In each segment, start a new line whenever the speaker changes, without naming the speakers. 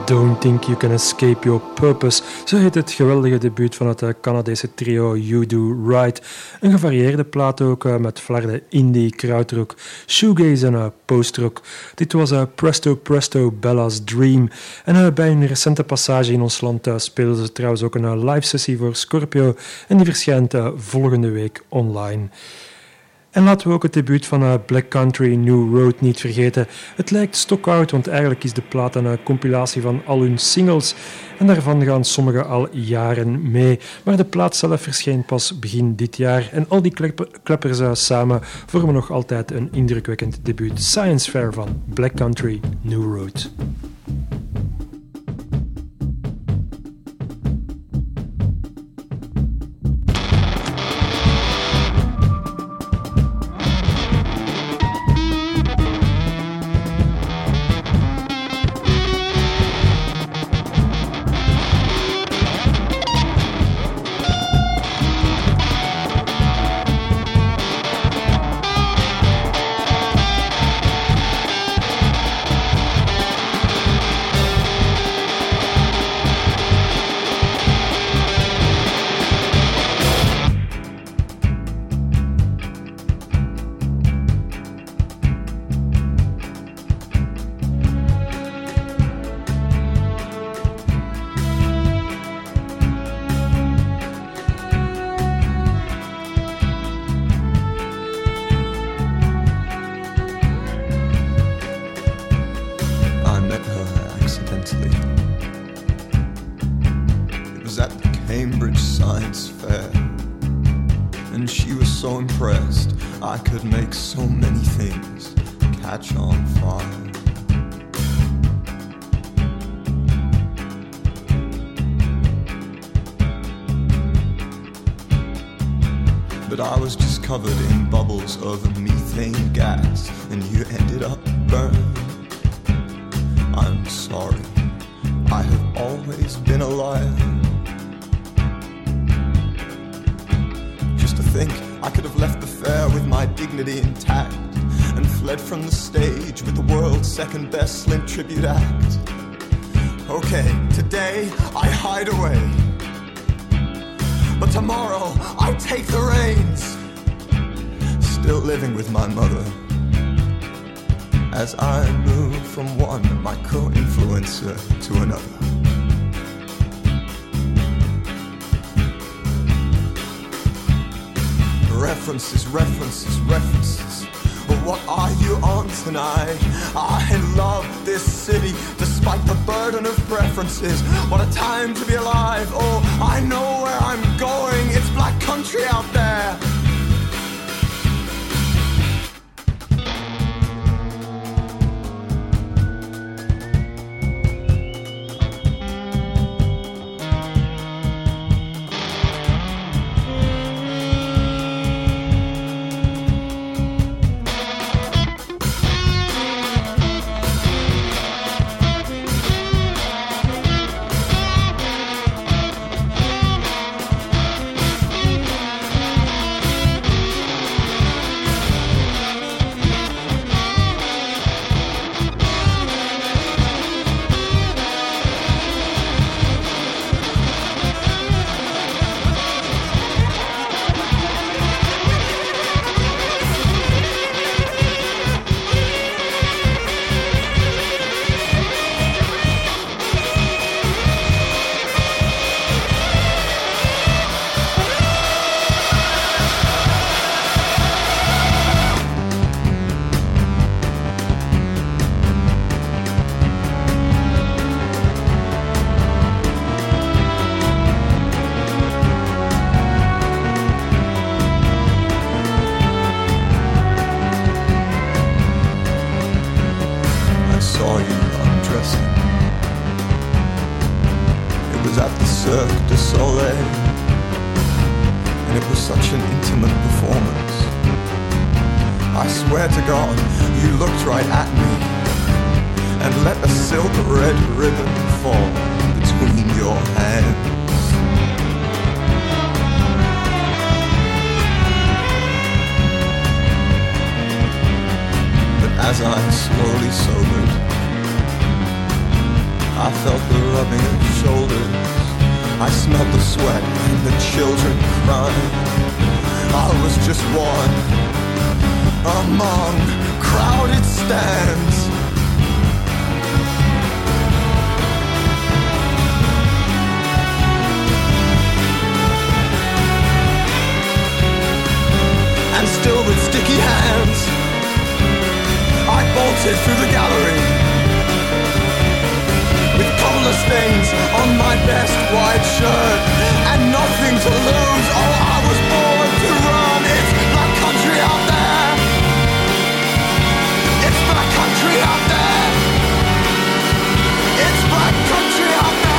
Don't Think You Can Escape Your Purpose. Zo heet het geweldige debuut van het Canadese trio You Do Right. Een gevarieerde plaat ook met flarden indie, krautrock, shoegaze en postrock. Dit was Presto Presto Bella's Dream. En bij een recente passage in ons land speelden ze trouwens ook een live sessie voor Scorpio. En die verschijnt volgende week online. En laten we ook het debuut van Black Country New Road niet vergeten. Het lijkt stokoud, want eigenlijk is de plaat een compilatie van al hun singles. En daarvan gaan sommige al jaren mee. Maar de plaat zelf verscheen pas begin dit jaar. En al die kleppers samen vormen nog altijd een indrukwekkend debuut. Science Fair van Black Country New Road.
Covered in bubbles of methane gas, and you ended up burned. I'm sorry, I have always been a liar. Just to think I could have left the fair with my dignity intact and fled from the stage with the world's second best slim tribute act. Okay, today I hide away, but tomorrow I take the reins. Still living with my mother as I move from one micro-influencer to another. References, references, references. What are you on tonight? I love this city despite the burden of preferences. What a time to be alive. Oh, I know where I'm going. It's black country out there. As I'm slowly sobered, I felt the rubbing of shoulders. I smelled the sweat and the children crying. I was just one among crowded stands. And still with sticky hands I bolted through the gallery, with colour stains on my best white shirt, and nothing to lose. Oh, I was born to run. It's black country out there. It's black country out there. It's black country out there.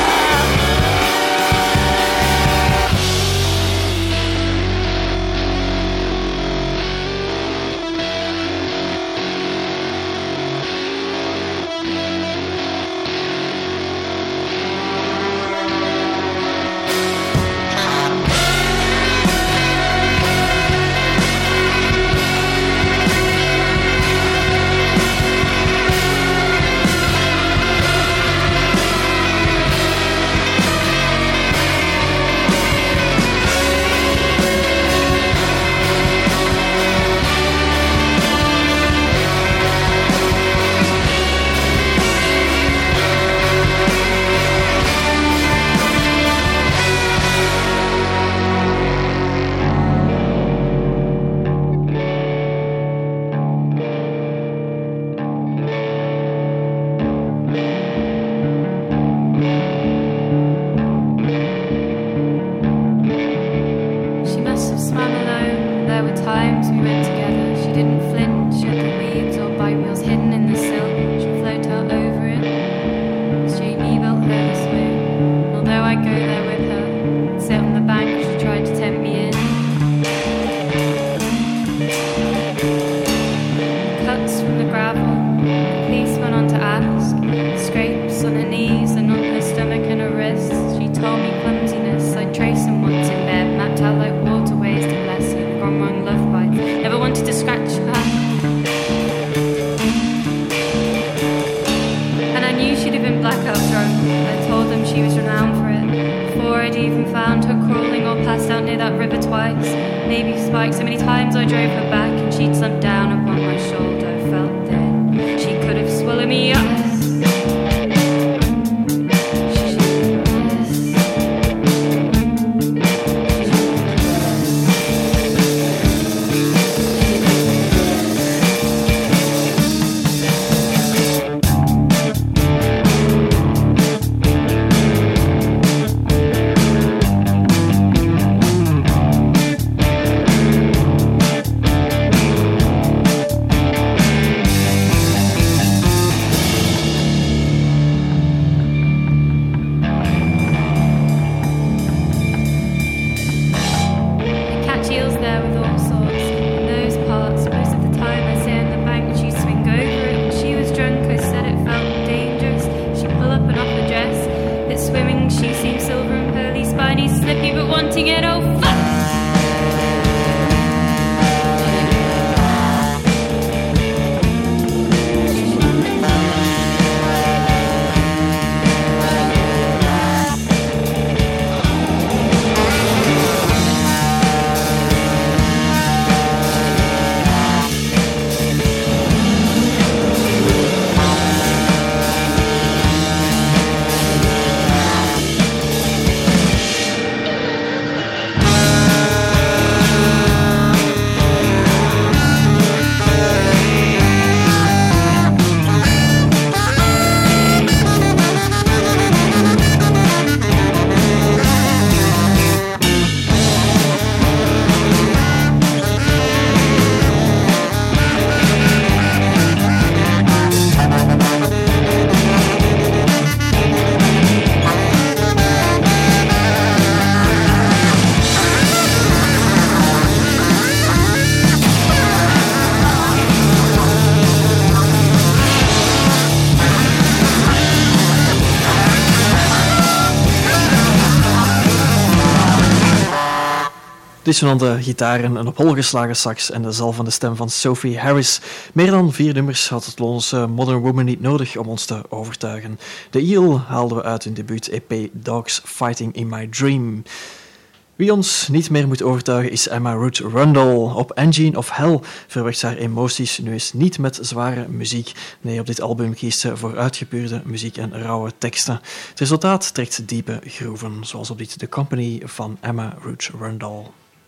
Dissonante gitaren, een op hol geslagen sax en de zalvende stem van Sophie Harris. Meer dan 4 nummers had het Londense Modern Woman niet nodig om ons te overtuigen. The Eel haalden we uit hun debuut-EP Dogs Fighting in My Dream. Wie ons niet meer moet overtuigen is Emma Ruth Rundle. Op Engine of Hell verwekt ze haar emoties nu eens niet met zware muziek. Nee, op dit album kiest ze voor uitgepuurde muziek en rauwe teksten. Het resultaat trekt diepe groeven, zoals op dit The Company van Emma Ruth Rundle.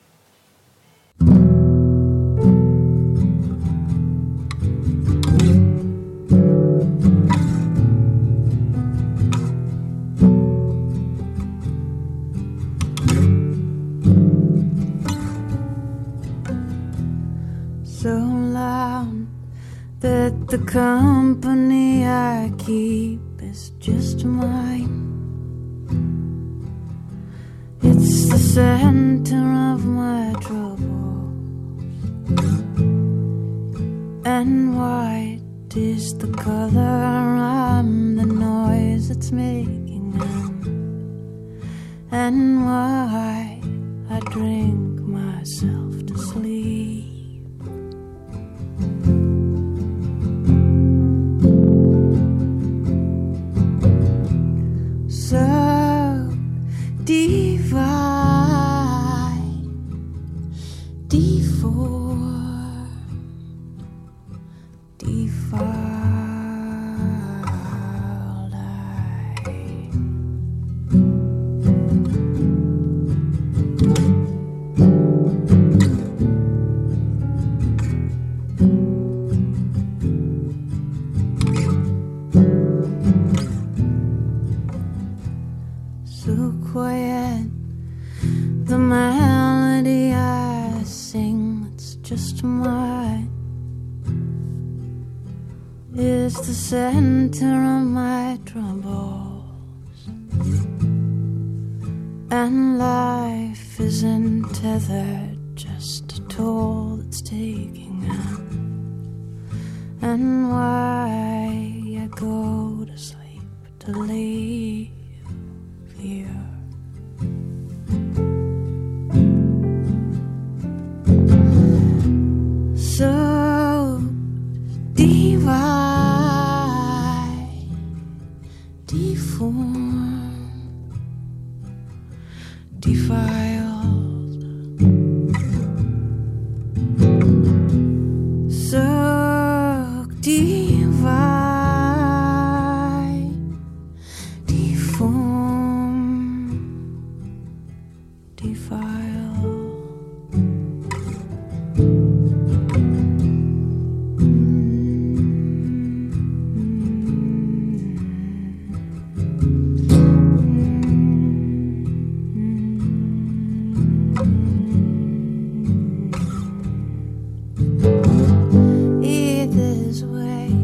So loud that the company I keep is just mine. It's the center of my troubles, and white is the color. I'm the noise it's making, and why I drink myself to sleep. So divine, deformed, defiled so quiet, the melody I sing, it's just mine, is the center of my troubles, and life isn't tethered, just a toll that's taking out, and why I go to sleep to leave you. So divine, deformed, defiled, so divine, deformed, defiled. This way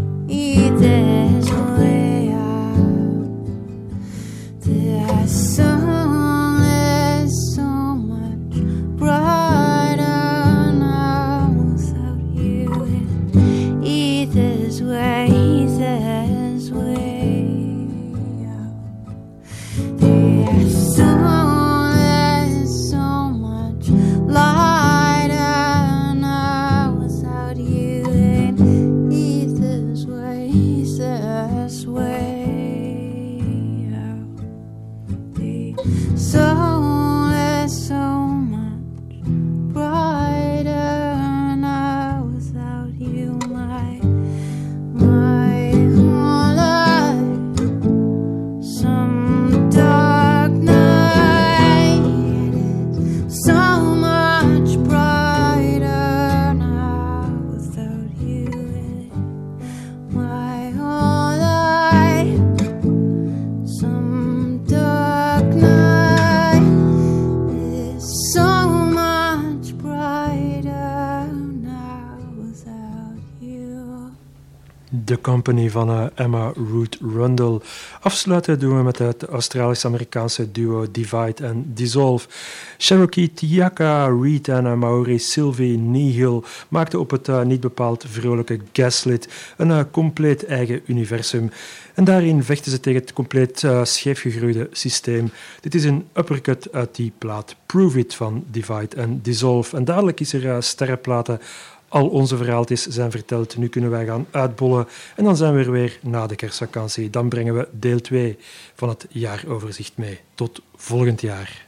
The Company van Emma Ruth Rundle. Afsluiten doen we met het Australisch-Amerikaanse duo Divide and Dissolve. Cherokee Tiaka Reid en Maori Sylvie Nihil maakten op het niet bepaald vrolijke Gaslit een compleet eigen universum. En daarin vechten ze tegen het compleet scheefgegroeide systeem. Dit is een uppercut uit die plaat Prove It van Divide and Dissolve. En dadelijk is er sterrenplaten. Al onze verhaaltjes zijn verteld. Nu kunnen wij gaan uitbollen. En dan zijn we er weer na de kerstvakantie. Dan brengen we deel 2 van het jaaroverzicht mee. Tot volgend jaar.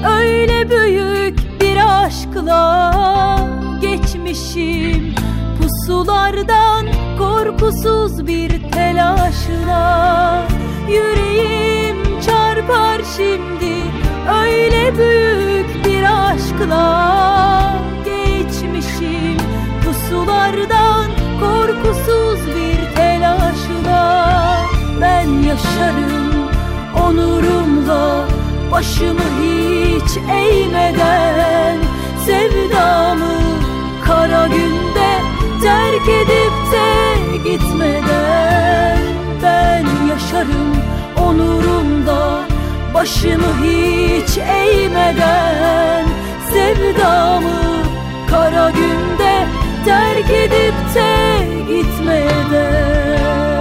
öyle büyük bir aşkla geçmişim pusulardan korkusuz bir telaşla. Yüreğim çarpar şimdi öyle büyük bir aşkla geçmişim pusulardan korkusuz bir telaşla. Ben yaşarım onurumla başımı hiç eğmeden, sevdamı kara günde terk edip de gitmeden. Ben yaşarım onurumda başımı hiç eğmeden, sevdamı kara günde terk edip de gitmeden.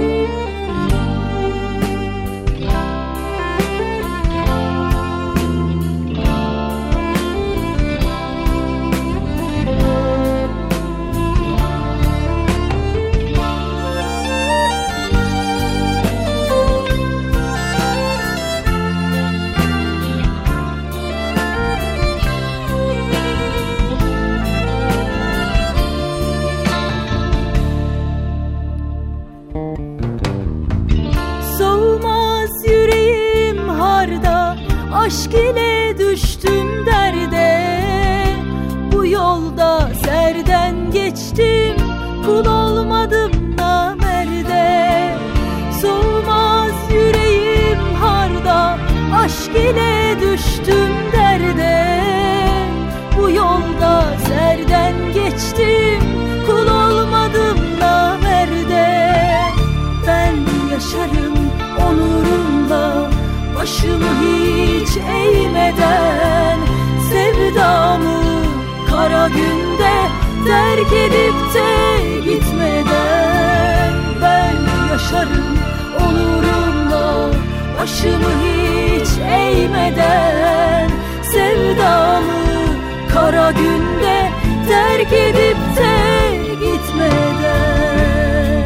Aşk ile düştüm derde, bu yolda serden geçtim, kul olmadım namerde. Soğumaz yüreğim harda, aşk ile düştüm derde, bu yolda serden geçtim, kul olmadım namerde. Ben yaşarım onurumla başımı hiç eğmeden, sevdamı kara günde terk edip de gitmeden. Ben yaşarım onurumla başımı hiç eğmeden, sevdamı kara günde terk edip de gitmeden.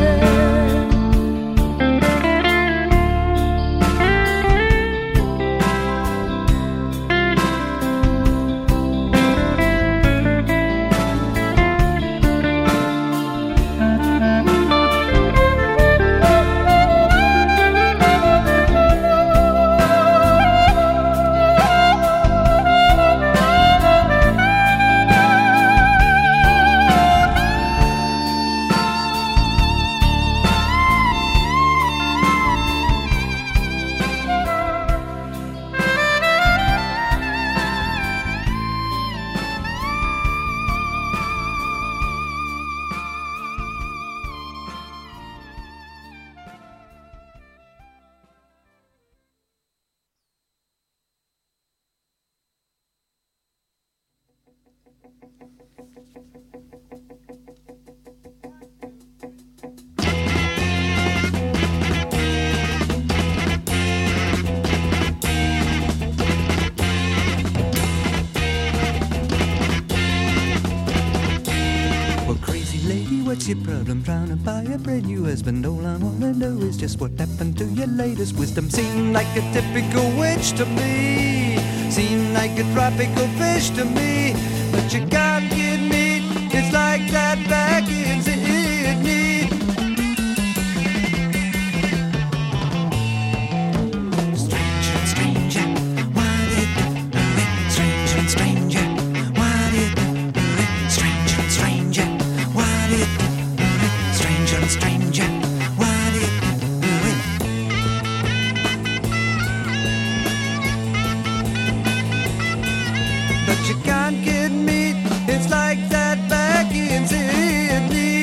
What's your problem trying to buy a brand new husband? All I wanna know is just what happened to your latest wisdom. Seemed like a typical witch to me, seemed like a tropical fish to me, but you can't get me. It's like that back in Sydney. Stranger and stranger, why did you do it? Stranger and stranger, why did you do it? Stranger and stranger, why did you do it? Stranger and stranger, why did you do it? But you can't get me. It's like that back in Sydney.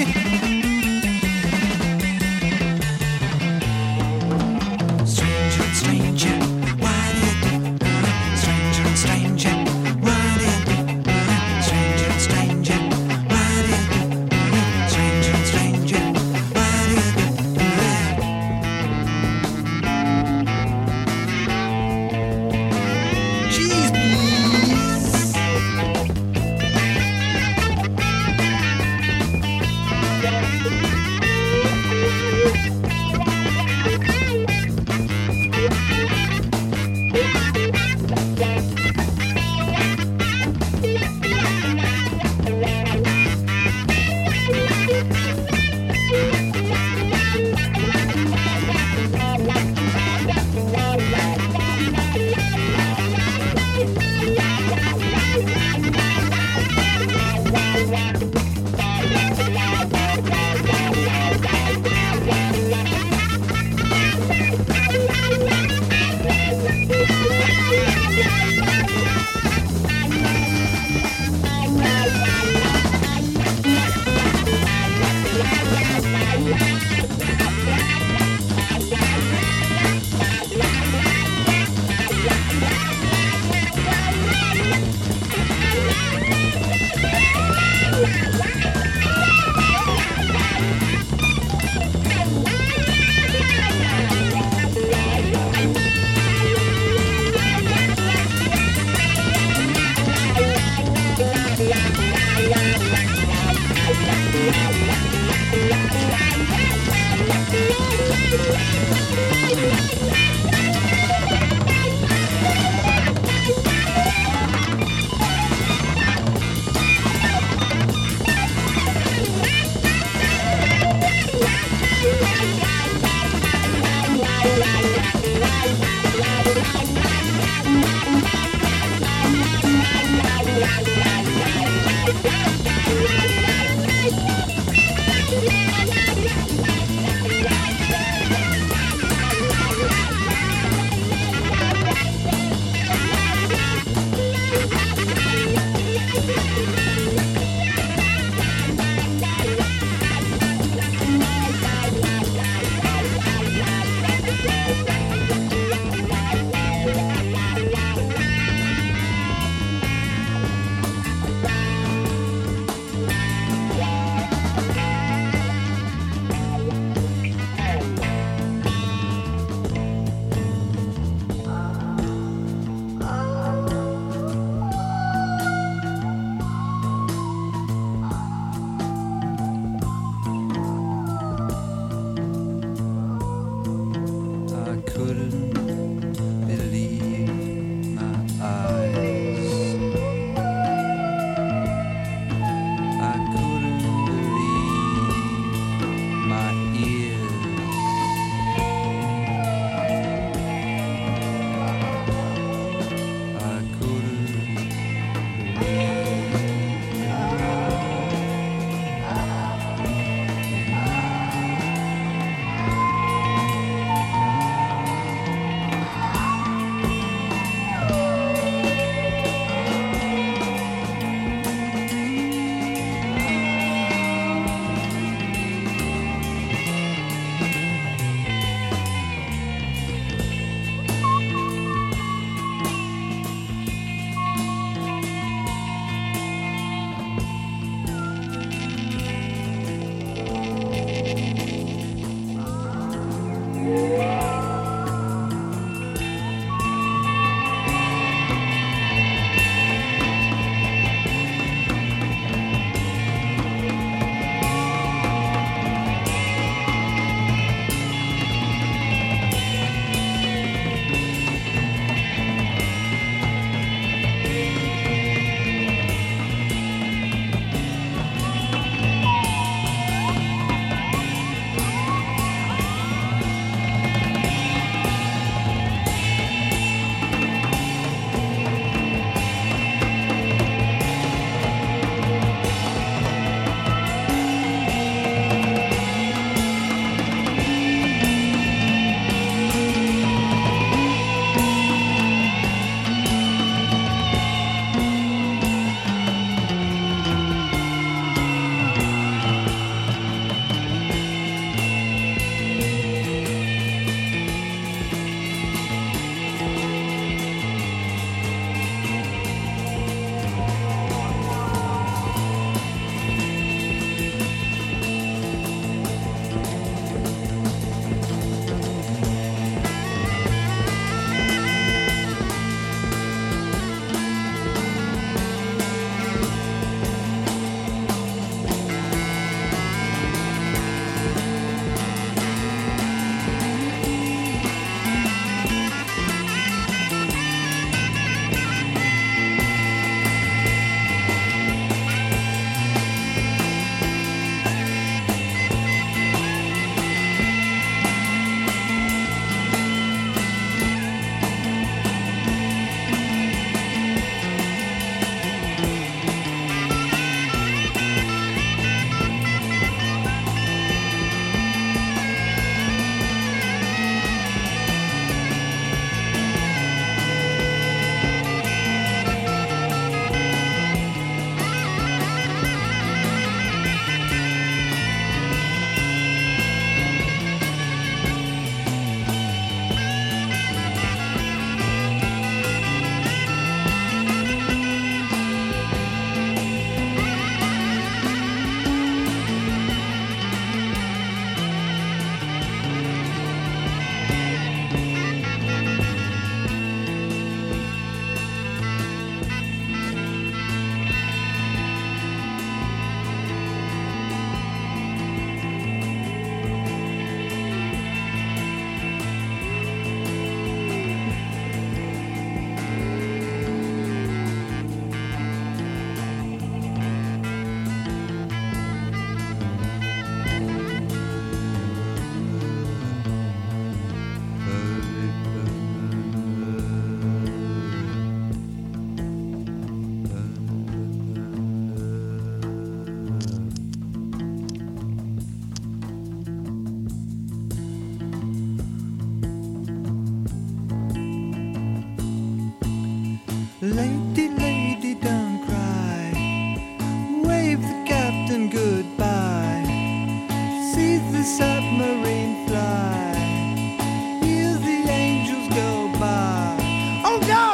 lady, lady, don't cry. Wave the captain goodbye. See the submarine fly. Hear the angels go by. Oh no!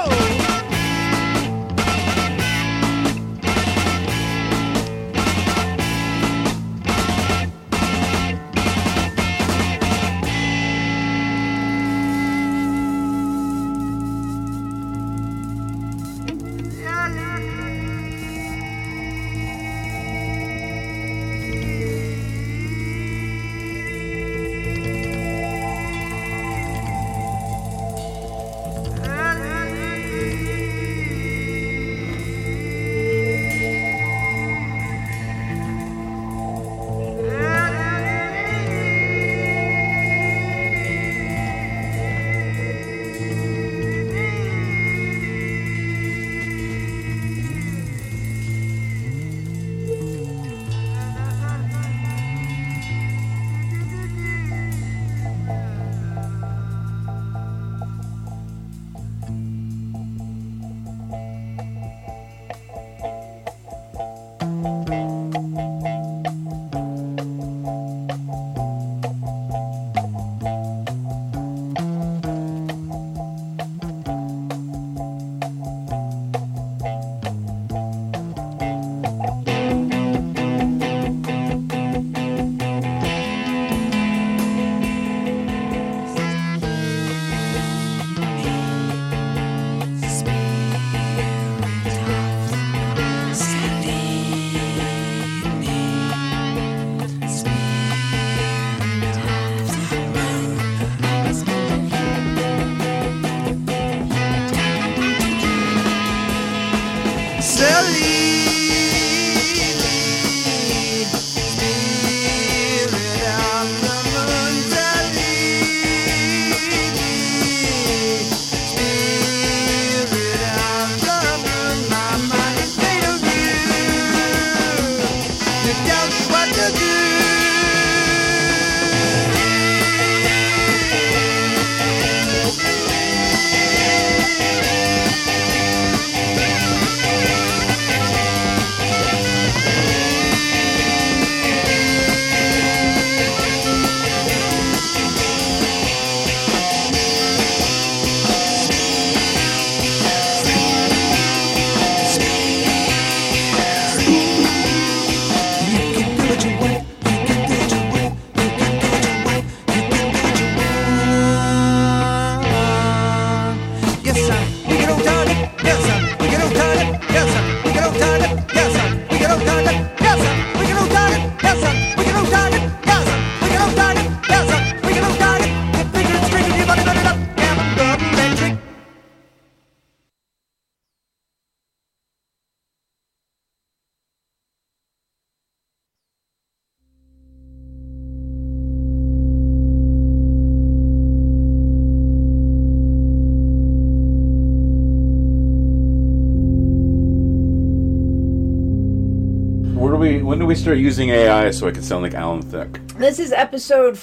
When do we start using AI so I can sound like Alan Thicke?
This is episode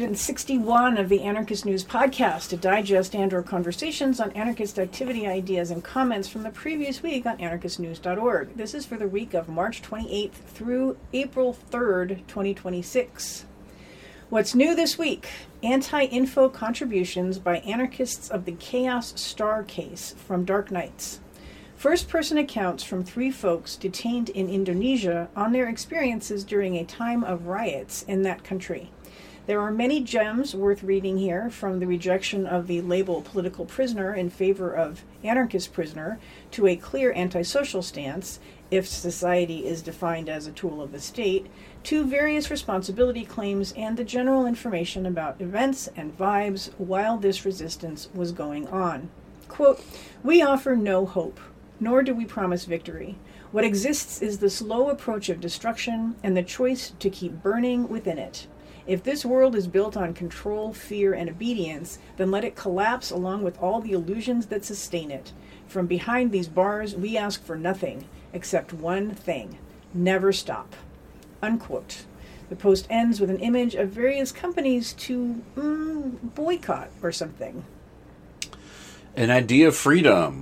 461 of the Anarchist News Podcast, a digest and/or conversations on anarchist activity, ideas, and comments from the previous week on anarchistnews.org. This is for the week of March 28th through April 3rd, 2026. What's new this week? Anti-info contributions by anarchists of the Chaos Star case from Dark Nights. First-person accounts from 3 folks detained in Indonesia on their experiences during a time of riots in that country. There are many gems worth reading here, from the rejection of the label political prisoner in favor of anarchist prisoner to a clear antisocial stance, if society is defined as a tool of the state, to various responsibility claims and the general information about events and vibes while this resistance was going on. Quote, "We offer no hope, nor do we promise victory. What exists is the slow approach of destruction and the choice to keep burning within it. If this world is built on control, fear, and obedience, then let it collapse along with all the illusions that sustain it. From behind these bars, we ask for nothing except one thing: never stop." Unquote. The post ends with an image of various companies to boycott or something.
An idea of freedom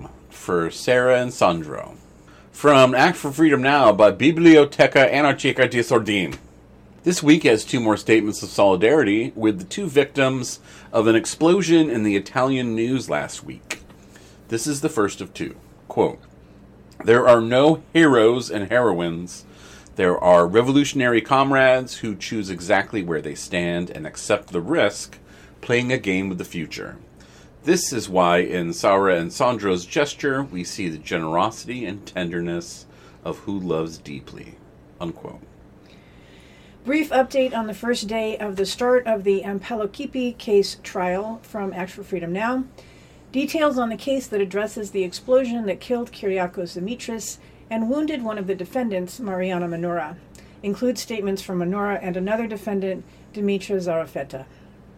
for Sarah and Sandro. From Act for Freedom Now by Biblioteca Anarchica di Sordin. This week has two more statements of solidarity with the two victims of an explosion in the Italian news last week. This is the first of two. Quote, "There are no heroes and heroines. There are revolutionary comrades who choose exactly where they stand and accept the risk, playing a game with the future. This is why in Sarah and Sandro's gesture we see the generosity and tenderness of who loves deeply." Unquote.
Brief update on the first day of the start of the Ampellokipi case trial from Act for Freedom Now. Details on the case that addresses the explosion that killed Kyriakos Dimitris and wounded one of the defendants, Mariana Manora. Include statements from Manora and another defendant, Dimitra Zarafeta.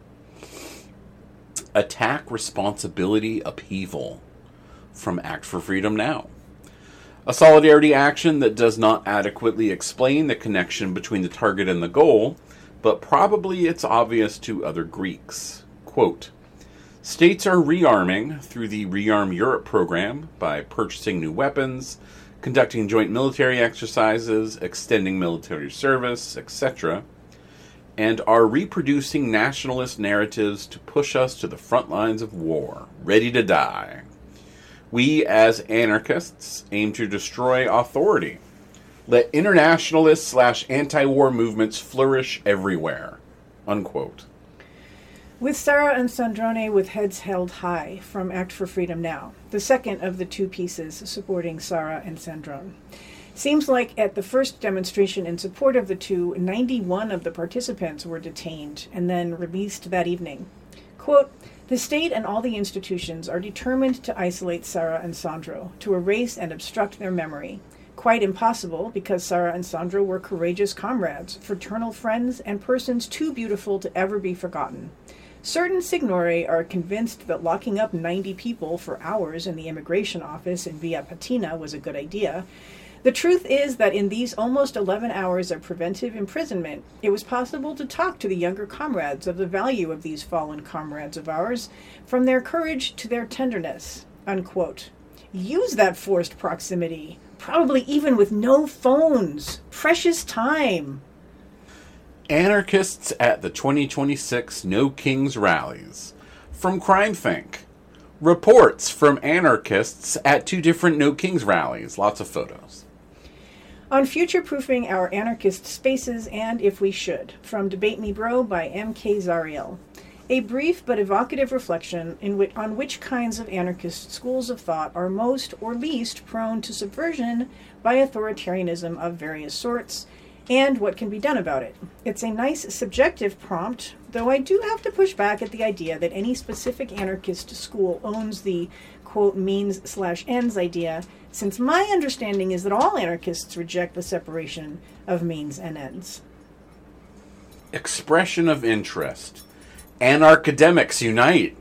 Attack responsibility upheaval from Act for Freedom Now. A solidarity action that does not adequately explain the connection between the target and the goal, but probably it's obvious to other Greeks. Quote, "States are rearming through the Rearm Europe program by purchasing new weapons, conducting joint military exercises, extending military service, etc., and are reproducing nationalist narratives to push us to the front lines of war, ready to die. We, as anarchists, aim to destroy authority. Let internationalist/anti-war movements flourish everywhere." Unquote.
With Sarah and Sandrone with heads held high from Act for Freedom Now, the second of the two pieces supporting Sarah and Sandrone. Seems like at the first demonstration in support of the two, 91 of the participants were detained and then released that evening. Quote, "The state and all the institutions are determined to isolate Sarah and Sandro, to erase and obstruct their memory. Quite impossible, because Sarah and Sandro were courageous comrades, fraternal friends, and persons too beautiful to ever be forgotten. Certain signori are convinced that locking up 90 people for hours in the immigration office in Via Patina was a good idea. The truth is that in these almost 11 hours of preventive imprisonment, it was possible to talk to the younger comrades of the value of these fallen comrades of ours, from their courage to their tenderness." Unquote. Use that forced proximity, probably even with no phones. Precious time.
Anarchists at the 2026 No Kings rallies. From CrimethInc. Reports from anarchists at two different No Kings rallies. Lots of photos.
On future-proofing our anarchist spaces and if we should, from Debate Me Bro by M.K. Zariel. A brief but evocative reflection on which kinds of anarchist schools of thought are most or least prone to subversion by authoritarianism of various sorts, and what can be done about it. It's a nice subjective prompt, though I do have to push back at the idea that any specific anarchist school owns the, quote, means/ends idea, since my understanding is that all anarchists reject the separation of means and ends.
Expression of interest. Anarchademics unite.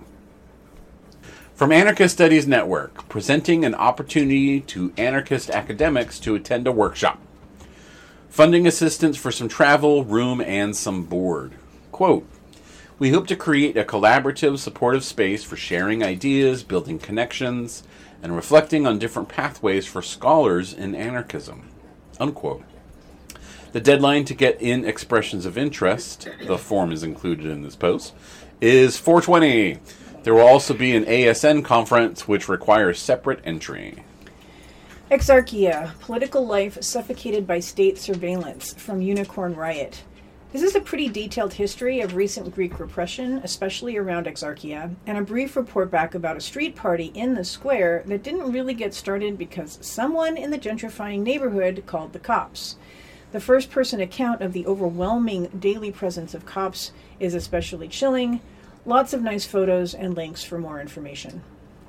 From Anarchist Studies Network, presenting an opportunity to anarchist academics to attend a workshop. Funding assistance for some travel, room, and some board. Quote, "We hope to create a collaborative, supportive space for sharing ideas, building connections, and reflecting on different pathways for scholars in anarchism." Unquote. The deadline to get in expressions of interest, the form is included in this post, is 4/20. There will also be an ASN conference which requires separate entry.
Exarchia, political life suffocated by state surveillance, from Unicorn Riot. This is a pretty detailed history of recent Greek repression, especially around Exarchia, and a brief report back about a street party in the square that didn't really get started because someone in the gentrifying neighborhood called the cops. The first-person account of the overwhelming daily presence of cops is especially chilling. Lots of nice photos and links for more information.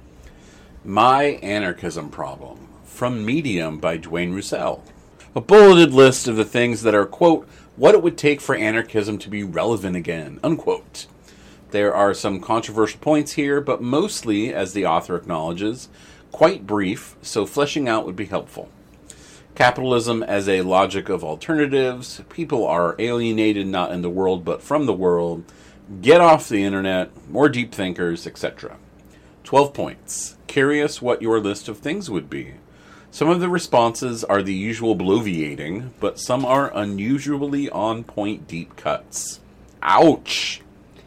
My Anarchism Problem, from Medium by Dwayne Roussel. A bulleted list of the things that are, quote, what it would take for anarchism to be relevant again, unquote. There are some controversial points here, but mostly, as the author acknowledges, quite brief, so fleshing out would be helpful. Capitalism as a logic of alternatives, people are alienated not in the world but from the world, get off the internet, more deep thinkers, etc. 12 points. Curious what your list of things would be. Some of the responses are the usual bloviating, but some are unusually on-point deep cuts. Ouch!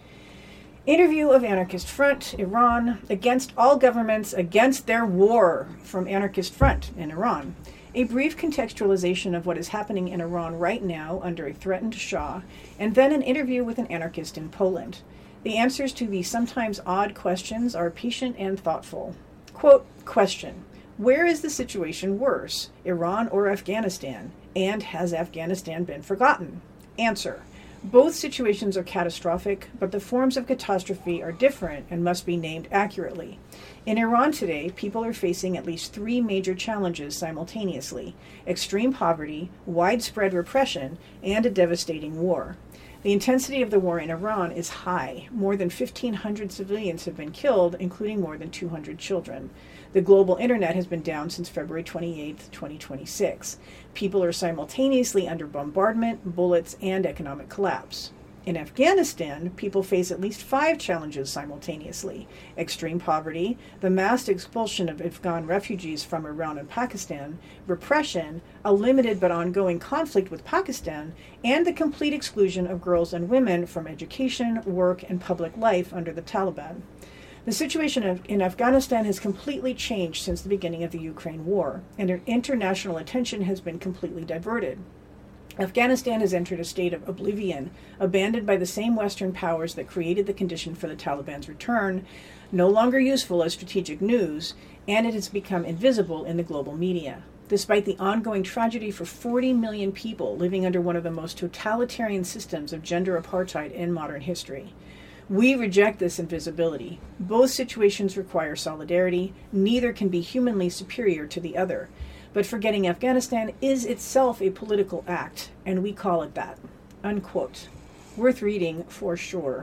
Interview of Anarchist Front, Iran, against all governments, against their war, from Anarchist Front in Iran. A brief contextualization of what is happening in Iran right now under a threatened Shah, and then an interview with an anarchist in Poland. The answers to these sometimes odd questions are patient and thoughtful. Quote, question. Where is the situation worse, Iran or Afghanistan? And has Afghanistan been forgotten? Answer. Both situations are catastrophic, but the forms of catastrophe are different and must be named accurately. In Iran today, people are facing at least 3 major challenges simultaneously: extreme poverty, widespread repression, and a devastating war. The intensity of the war in Iran is high. More than 1,500 civilians have been killed, including more than 200 children. The global internet has been down since February 28, 2026. People are simultaneously under bombardment, bullets, and economic collapse. In Afghanistan, people face at least 5 challenges simultaneously: extreme poverty, the mass expulsion of Afghan refugees from Iran and Pakistan, repression, a limited but ongoing conflict with Pakistan, and the complete exclusion of girls and women from education, work, and public life under the Taliban. The situation in Afghanistan has completely changed since the beginning of the Ukraine war, and international attention has been completely diverted. Afghanistan has entered a state of oblivion, abandoned by the same Western powers that created the condition for the Taliban's return, no longer useful as strategic news, and it has become invisible in the global media. Despite the ongoing tragedy for 40 million people living under one of the most totalitarian systems of gender apartheid in modern history. We reject this invisibility. Both situations require solidarity. Neither can be humanly superior to the other. But forgetting Afghanistan is itself a political act, and we call it that. Unquote. Worth reading for sure.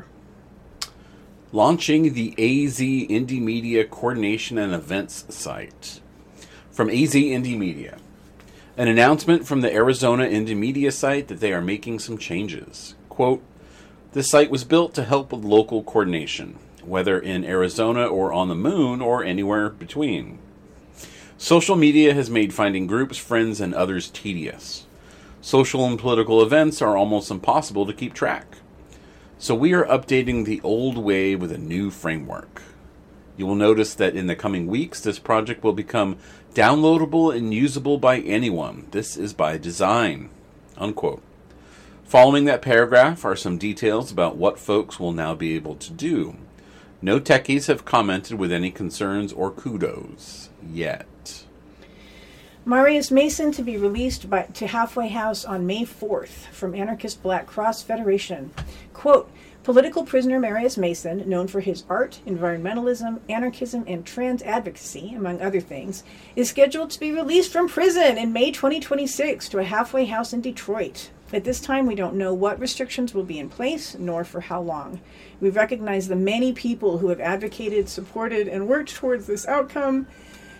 Launching the AZ Indie Media Coordination and Events site. From AZ Indie Media. An announcement from the Arizona Indie Media site that they are making some changes. Quote, this site was built to help with local coordination, whether in Arizona or on the moon or anywhere between. Social media has made finding groups, friends, and others tedious. Social and political events are almost impossible to keep track. So we are updating the old way with a new framework. You will notice that in the coming weeks, this project will become downloadable and usable by anyone. This is by design. Unquote. Following that paragraph are some details about what folks will now be able to do. No techies have commented with any concerns or kudos yet.
Marius Mason to be released to Halfway House on May 4th from Anarchist Black Cross Federation. Quote, political prisoner Marius Mason, known for his art, environmentalism, anarchism, and trans advocacy, among other things, is scheduled to be released from prison in May 2026 to a halfway house in Detroit. At this time, we don't know what restrictions will be in place, nor for how long. We recognize the many people who have advocated, supported, and worked towards this outcome,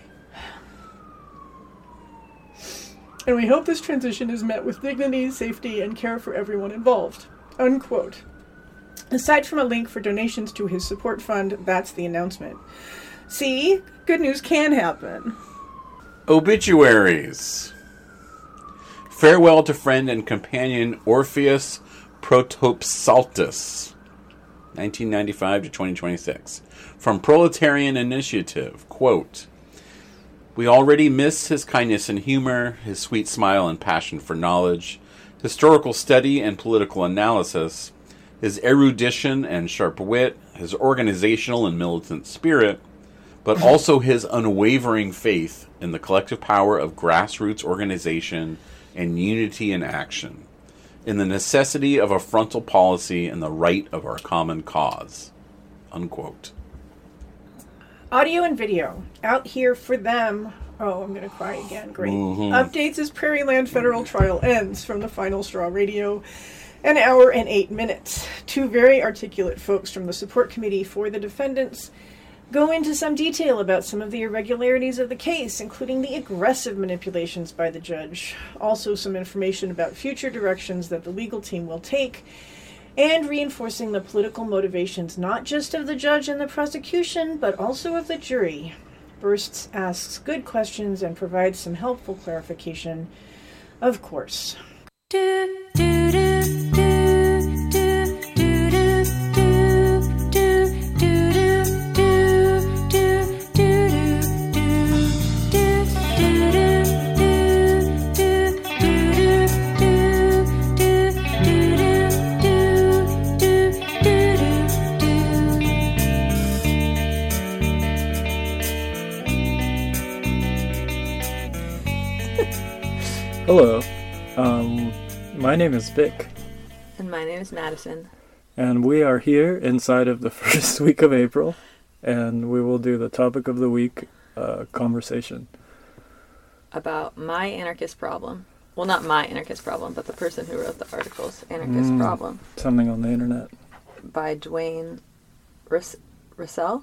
and we hope this transition is met with dignity, safety, and care for everyone involved. Unquote. Aside from a link for donations to his support fund, that's the announcement. See? Good news can happen.
Obituaries. Farewell to friend and companion Orpheus Protopsaltus, 1995 to 2026. From Proletarian Initiative, quote, we already miss his kindness and humor, his sweet smile and passion for knowledge, historical study and political analysis, his erudition and sharp wit, his organizational and militant spirit, but also his unwavering faith in the collective power of grassroots organization and unity in action, in the necessity of a frontal policy and the right of our common cause. Unquote.
Audio and video. Out here for them. Oh, I'm going to cry again. Great.
Mm-hmm.
Updates as Prairieland federal trial ends from the Final Straw Radio. An hour and 8 minutes. 2 very articulate folks from the support committee for the defendants go into some detail about some of the irregularities of the case, including the aggressive manipulations by the judge. Also some information about future directions that the legal team will take. and reinforcing the political motivations not just of the judge and the prosecution, but also of the jury. Bursts asks good questions and provides some helpful clarification, of course.
Hello, my name is Vic,
And my name is Madison.
and we are here inside of the first week of April, and we will do the topic of the week conversation.
About my anarchist problem. Well, not my anarchist problem, but the person who wrote the article's anarchist problem.
Something on the internet.
By Dwayne Russell.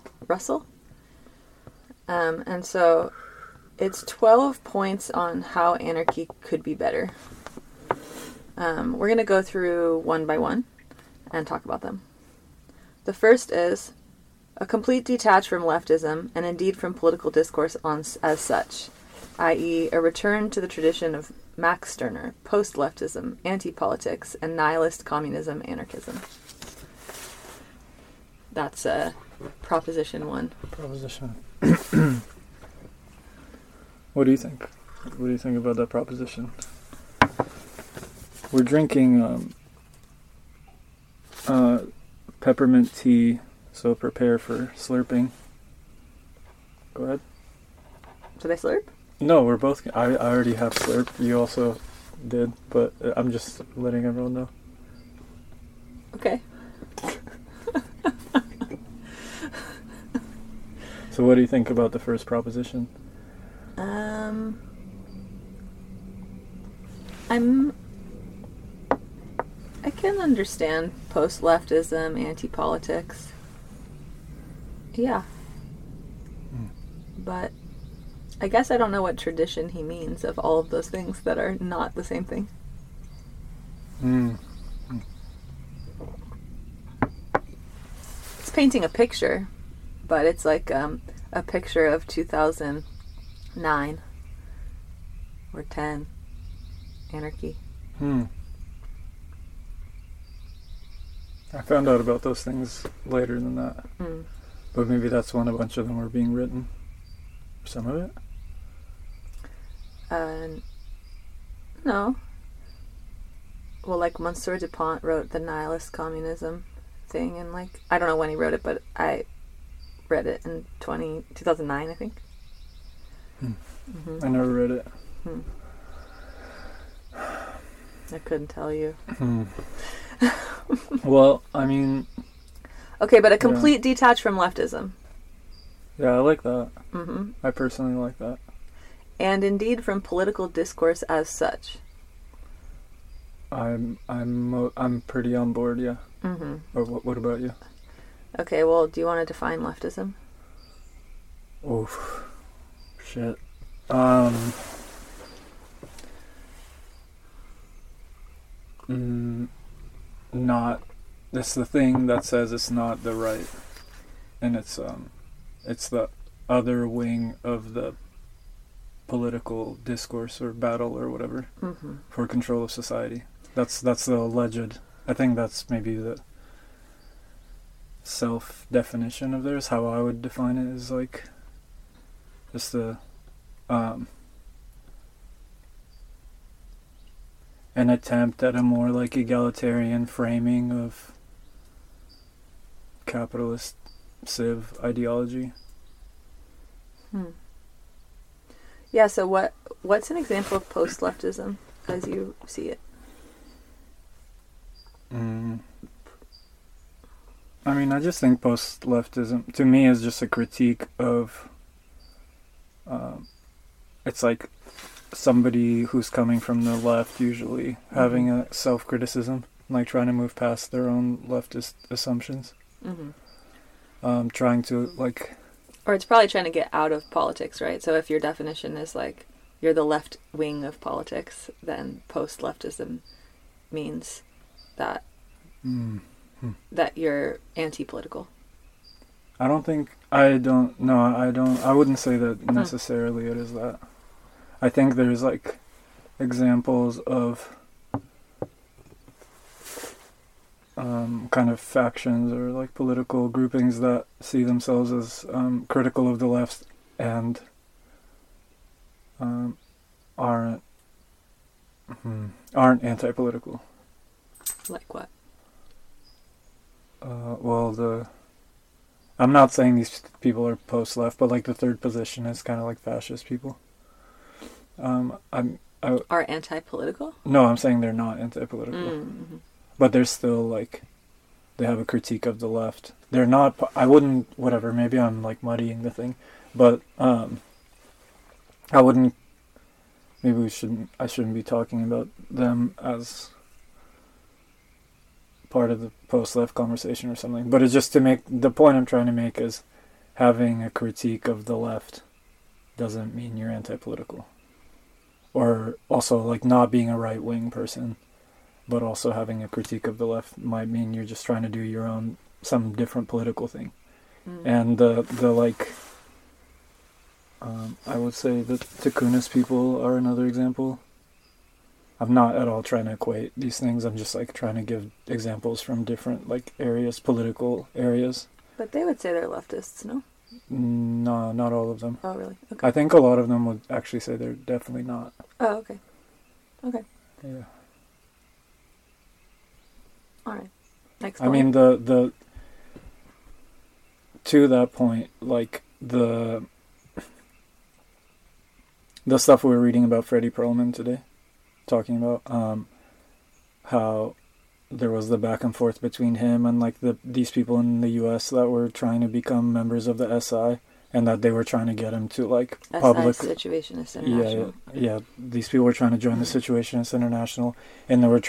And so it's 12 points on how anarchy could be better. We're going to go through one by one and talk about them. The first is a complete detach from leftism and indeed from political discourse as such, i.e. a return to the tradition of Max Stirner, post-leftism, anti-politics, and nihilist communism anarchism. That's Proposition 1.
Proposition. What do you think? What do you think about that proposition? We're drinking peppermint tea, so prepare for slurping. Go ahead.
Should I slurp?
No, we're both... I already have slurp. You also did, but I'm just letting everyone know.
Okay.
So what do you think about the first proposition?
I can understand post-leftism, anti-politics. Yeah. But I guess I don't know what tradition he means of all of those things that are not the same thing. It's painting a picture, but it's like a picture of 2009 or 10 anarchy.
I found out about those things later than that. But maybe that's when a bunch of them were being written. Some of it?
No. Well, like Monsieur Dupont wrote the nihilist communism thing, and like, I don't know when he wrote it, but I read it in 2009, I think.
I never read it.
I couldn't tell you.
Well, I mean...
Okay, but a complete detach from leftism.
Yeah, I like that. I personally like that.
And indeed from political discourse as such.
I'm pretty on board, yeah. Or what about you?
Okay, well, do you want to define leftism?
Oof. Shit. Not... It's the thing that says it's not the right. And it's the other wing of the political discourse or battle or whatever for control of society. That's the alleged... I think that's maybe the self-definition of theirs. How I would define it is like just the an attempt at a more like egalitarian framing of capitalist civ ideology.
Yeah, so what's an example of post-leftism as you see it?
I mean, I just think post-leftism, to me, is just a critique of... it's like somebody who's coming from the left, usually, having a self-criticism, like trying to move past their own leftist assumptions. Trying to, like...
Or it's probably trying to get out of politics, right? So if your definition is like, you're the left wing of politics, then post-leftism means that that you're anti-political?
I wouldn't say that necessarily it is that. I think there's like examples of kind of factions or like political groupings that see themselves as critical of the left and aren't anti-political.
Like what?
I'm not saying these people are post-left, but like the third position is kind of like fascist people.
Are anti-political?
No, I'm saying they're not anti-political.
Mm-hmm.
But they're still like, they have a critique of the left. They're not, maybe I'm like muddying the thing, but I shouldn't be talking about them as part of the post-left conversation or something. But it's just to make, the point I'm trying to make is having a critique of the left doesn't mean you're anti-political. Or also like not being a right-wing person, but also having a critique of the left might mean you're just trying to do some different political thing. And I would say that Ticunas people are another example. I'm not at all trying to equate these things. I'm just like trying to give examples from different like areas, political areas.
But they would say they're leftists, no?
No, not all of them.
Oh, really? Okay.
I think a lot of them would actually say they're definitely not.
Oh, okay. Okay.
Yeah.
All right. Next point.
I mean, the to that point, like the stuff we were reading about Freddie Perlman today, talking about how there was the back and forth between him and like these people in the U.S. that were trying to become members of the SI, and that they were trying to get him to like public
Situationists International.
Yeah. These people were trying to join the Situationists International, and they were